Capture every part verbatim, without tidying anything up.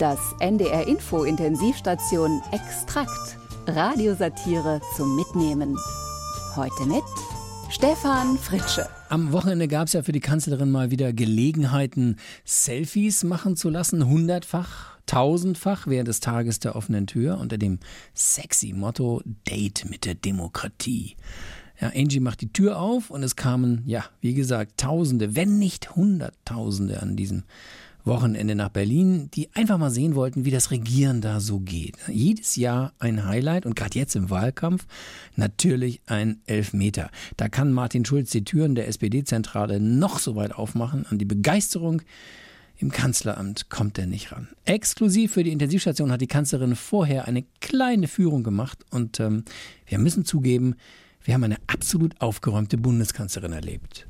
Das N D R-Info-Intensivstation Extrakt. Radiosatire zum Mitnehmen. Heute mit Stefan Fritsche. Am Wochenende gab es ja für die Kanzlerin mal wieder Gelegenheiten, Selfies machen zu lassen. Hundertfach, tausendfach während des Tages der offenen Tür unter dem sexy Motto Date mit der Demokratie. Ja, Angie macht die Tür auf und es kamen, ja, wie gesagt, Tausende, wenn nicht Hunderttausende an diesem Wochenende nach Berlin, die einfach mal sehen wollten, wie das Regieren da so geht. Jedes Jahr ein Highlight und gerade jetzt im Wahlkampf natürlich ein Elfmeter. Da kann Martin Schulz die Türen der S P D-Zentrale noch so weit aufmachen. An die Begeisterung im Kanzleramt kommt er nicht ran. Exklusiv für die Intensivstation hat die Kanzlerin vorher eine kleine Führung gemacht und ähm, wir müssen zugeben, wir haben eine absolut aufgeräumte Bundeskanzlerin erlebt.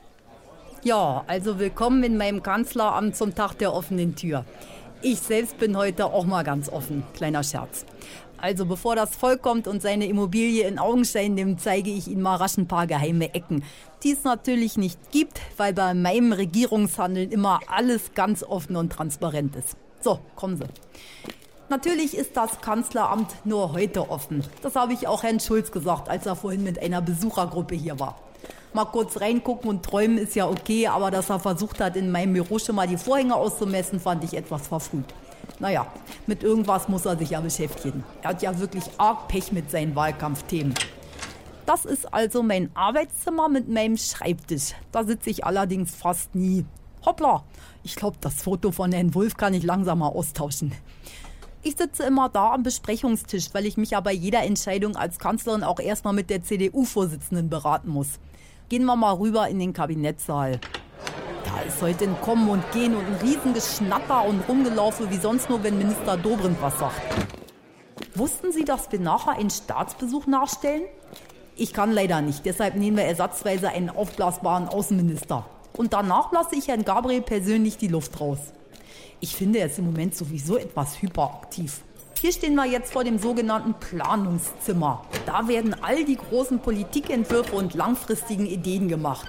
Ja, also willkommen in meinem Kanzleramt zum Tag der offenen Tür. Ich selbst bin heute auch mal ganz offen, kleiner Scherz. Also bevor das Volk kommt und seine Immobilie in Augenschein nimmt, zeige ich Ihnen mal rasch ein paar geheime Ecken, die es natürlich nicht gibt, weil bei meinem Regierungshandeln immer alles ganz offen und transparent ist. So, kommen Sie. Natürlich ist das Kanzleramt nur heute offen. Das habe ich auch Herrn Schulz gesagt, als er vorhin mit einer Besuchergruppe hier war. Mal kurz reingucken und träumen ist ja okay, aber dass er versucht hat, in meinem Büro schon mal die Vorhänge auszumessen, fand ich etwas verfrüht. Naja, mit irgendwas muss er sich ja beschäftigen. Er hat ja wirklich arg Pech mit seinen Wahlkampfthemen. Das ist also mein Arbeitszimmer mit meinem Schreibtisch. Da sitze ich allerdings fast nie. Hoppla, ich glaube, das Foto von Herrn Wulff kann ich langsam mal austauschen. Ich sitze immer da am Besprechungstisch, weil ich mich ja bei jeder Entscheidung als Kanzlerin auch erstmal mit der C D U-Vorsitzenden beraten muss. Gehen wir mal rüber in den Kabinettssaal. Da ist heute ein Kommen und Gehen und ein Riesengeschnatter und Rumgelaufe wie sonst nur, wenn Minister Dobrindt was sagt. Wussten Sie, dass wir nachher einen Staatsbesuch nachstellen? Ich kann leider nicht, deshalb nehmen wir ersatzweise einen aufblasbaren Außenminister. Und danach lasse ich Herrn Gabriel persönlich die Luft raus. Ich finde, er ist im Moment sowieso etwas hyperaktiv. Hier stehen wir jetzt vor dem sogenannten Planungszimmer. Da werden all die großen Politikentwürfe und langfristigen Ideen gemacht.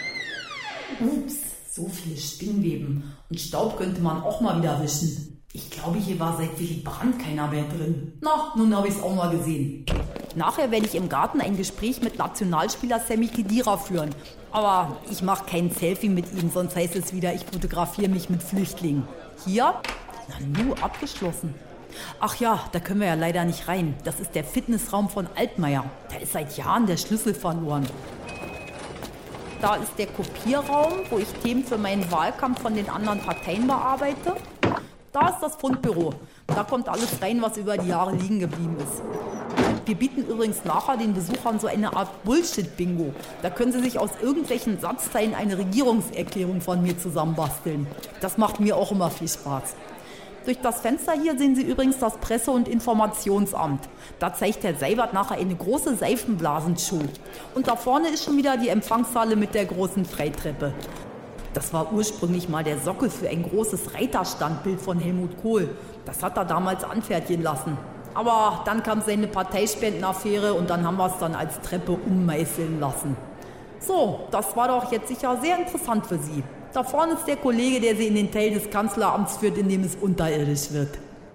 Ups, so viele Spinnweben. Und Staub könnte man auch mal wieder wischen. Ich glaube, hier war seit Willy Brandt keiner mehr drin. Na, nun habe ich es auch mal gesehen. Nachher werde ich im Garten ein Gespräch mit Nationalspieler Sammy Khedira führen. Aber ich mache kein Selfie mit ihm, sonst heißt es wieder, ich fotografiere mich mit Flüchtlingen. Hier? Na, nu, abgeschlossen. Ach ja, da können wir ja leider nicht rein. Das ist der Fitnessraum von Altmaier. Da ist seit Jahren der Schlüssel verloren. Da ist der Kopierraum, wo ich Themen für meinen Wahlkampf von den anderen Parteien bearbeite. Da ist das Fundbüro. Da kommt alles rein, was über die Jahre liegen geblieben ist. Wir bieten übrigens nachher den Besuchern so eine Art Bullshit-Bingo. Da können sie sich aus irgendwelchen Satzteilen eine Regierungserklärung von mir zusammenbasteln. Das macht mir auch immer viel Spaß. Durch das Fenster hier sehen Sie übrigens das Presse- und Informationsamt. Da zeigt Herr Seibert nachher eine große Seifenblasenshow. Und da vorne ist schon wieder die Empfangshalle mit der großen Freitreppe. Das war ursprünglich mal der Sockel für ein großes Reiterstandbild von Helmut Kohl. Das hat er damals anfertigen lassen. Aber dann kam seine Parteispendenaffäre und dann haben wir es dann als Treppe ummeißeln lassen. So, das war doch jetzt sicher sehr interessant für Sie. Da vorne ist der Kollege, der Sie in den Teil des Kanzleramts führt, in dem es unterirdisch wird.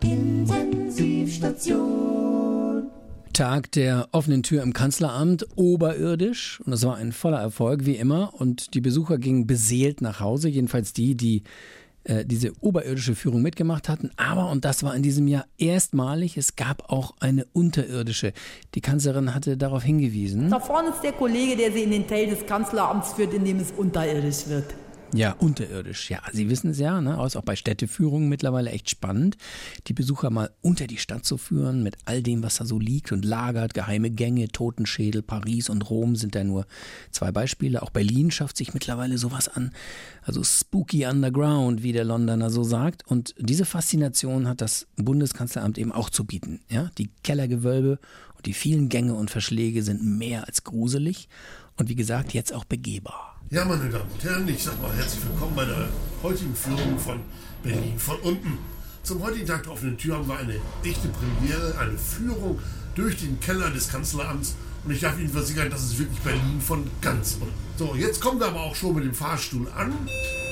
Intensivstation. Tag der offenen Tür im Kanzleramt, oberirdisch. Und das war ein voller Erfolg, wie immer. Und die Besucher gingen beseelt nach Hause, jedenfalls die, die äh, diese oberirdische Führung mitgemacht hatten. Aber, und das war in diesem Jahr erstmalig, es gab auch eine unterirdische. Die Kanzlerin hatte darauf hingewiesen. Da vorne ist der Kollege, der Sie in den Teil des Kanzleramts führt, in dem es unterirdisch wird. Ja, unterirdisch. Ja, Sie wissen es ja, ne? Ist auch bei Städteführungen mittlerweile echt spannend, die Besucher mal unter die Stadt zu führen mit all dem, was da so liegt und lagert. Geheime Gänge, Totenschädel, Paris und Rom sind da nur zwei Beispiele. Auch Berlin schafft sich mittlerweile sowas an. Also spooky underground, wie der Londoner so sagt. Und diese Faszination hat das Bundeskanzleramt eben auch zu bieten. Ja? Die Kellergewölbe und die vielen Gänge und Verschläge sind mehr als gruselig. Und wie gesagt, jetzt auch begehbar. Ja, meine Damen und Herren, ich sag mal herzlich willkommen bei der heutigen Führung von Berlin von unten. Zum heutigen Tag der offenen Tür haben wir eine echte Premiere, eine Führung durch den Keller des Kanzleramts. Und ich darf Ihnen versichern, das ist wirklich Berlin von ganz unten. So, jetzt kommen wir aber auch schon mit dem Fahrstuhl an.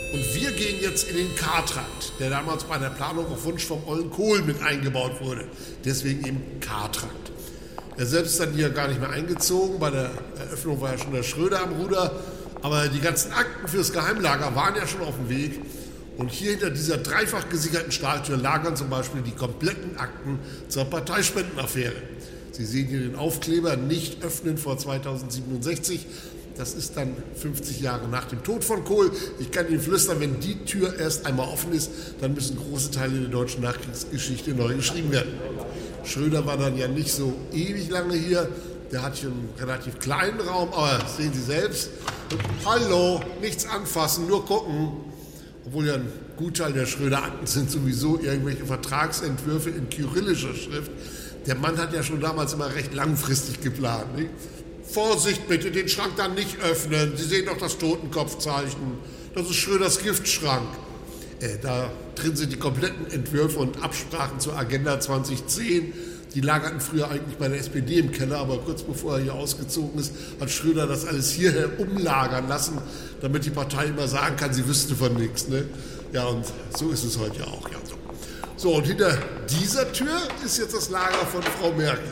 Und wir gehen jetzt in den K-Trakt, der damals bei der Planung auf Wunsch vom Ollen Kohl mit eingebaut wurde. Deswegen eben K-Trakt. Er selbst ist dann hier gar nicht mehr eingezogen. Bei der Eröffnung war ja schon der Schröder am Ruder. Aber die ganzen Akten fürs Geheimlager waren ja schon auf dem Weg. Und hier hinter dieser dreifach gesicherten Stahltür lagern zum Beispiel die kompletten Akten zur Parteispendenaffäre. Sie sehen hier den Aufkleber, nicht öffnen vor zweitausendsiebenundsechzig. Das ist dann fünfzig Jahre nach dem Tod von Kohl. Ich kann Ihnen flüstern, wenn die Tür erst einmal offen ist, dann müssen große Teile der deutschen Nachkriegsgeschichte neu geschrieben werden. Schröder war dann ja nicht so ewig lange hier. Der hat hier einen relativ kleinen Raum, aber sehen Sie selbst. Und hallo, nichts anfassen, nur gucken. Obwohl ja ein Gutteil der Schröder-Akten sind sowieso irgendwelche Vertragsentwürfe in kyrillischer Schrift. Der Mann hat ja schon damals immer recht langfristig geplant. Nicht? Vorsicht bitte, den Schrank dann nicht öffnen. Sie sehen doch das Totenkopfzeichen. Das ist Schröders Giftschrank. Äh, da drin sind die kompletten Entwürfe und Absprachen zur Agenda zwanzig zehn. Die lagerten früher eigentlich bei der S P D im Keller, aber kurz bevor er hier ausgezogen ist, hat Schröder das alles hierher umlagern lassen, damit die Partei immer sagen kann, sie wüsste von nichts. Ne? Ja, und so ist es heute ja auch. Ja, so. so, und hinter dieser Tür ist jetzt das Lager von Frau Merkel.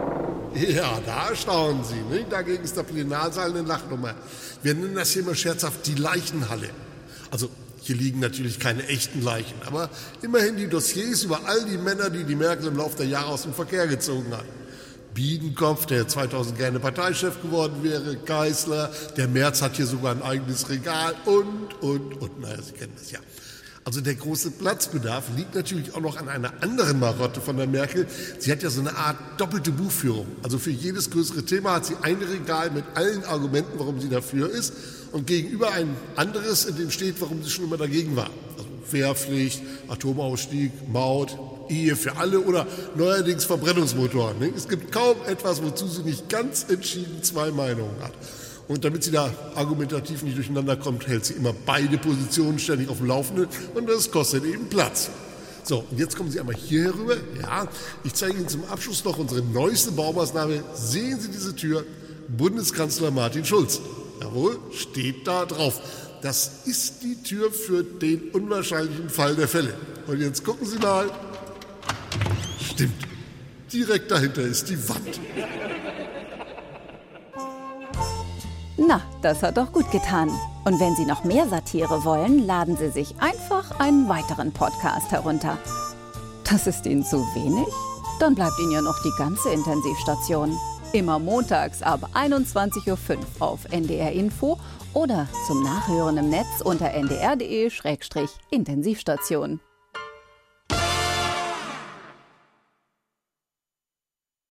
Ja, da staunen Sie. Ne? Dagegen ist der Plenarsaal eine Lachnummer. Wir nennen das hier mal scherzhaft die Leichenhalle. Also hier liegen natürlich keine echten Leichen, aber immerhin die Dossiers über all die Männer, die die Merkel im Laufe der Jahre aus dem Verkehr gezogen hat. Biedenkopf, der zweitausend gerne Parteichef geworden wäre, Geisler, der Merz hat hier sogar ein eigenes Regal und, und, und. Naja, Sie kennen das ja. Also der große Platzbedarf liegt natürlich auch noch an einer anderen Marotte von der Merkel. Sie hat ja so eine Art doppelte Buchführung. Also für jedes größere Thema hat sie ein Regal mit allen Argumenten, warum sie dafür ist. Und gegenüber ein anderes, in dem steht, warum sie schon immer dagegen war. Also Wehrpflicht, Atomausstieg, Maut, Ehe für alle oder neuerdings Verbrennungsmotoren. Es gibt kaum etwas, wozu sie nicht ganz entschieden zwei Meinungen hat. Und damit sie da argumentativ nicht durcheinander kommt, hält sie immer beide Positionen ständig auf dem Laufenden und das kostet eben Platz. So, und jetzt kommen Sie einmal hier herüber. Ja, ich zeige Ihnen zum Abschluss noch unsere neueste Baumaßnahme. Sehen Sie diese Tür? Bundeskanzler Martin Schulz. Jawohl, steht da drauf. Das ist die Tür für den unwahrscheinlichen Fall der Fälle. Und jetzt gucken Sie mal. Stimmt, direkt dahinter ist die Wand. Na, das hat doch gut getan. Und wenn Sie noch mehr Satire wollen, laden Sie sich einfach einen weiteren Podcast herunter. Das ist Ihnen zu wenig? Dann bleibt Ihnen ja noch die ganze Intensivstation. Immer montags ab einundzwanzig Uhr fünf auf N D R Info oder zum Nachhören im Netz unter n d r punkt d e Schrägstrich Intensivstation.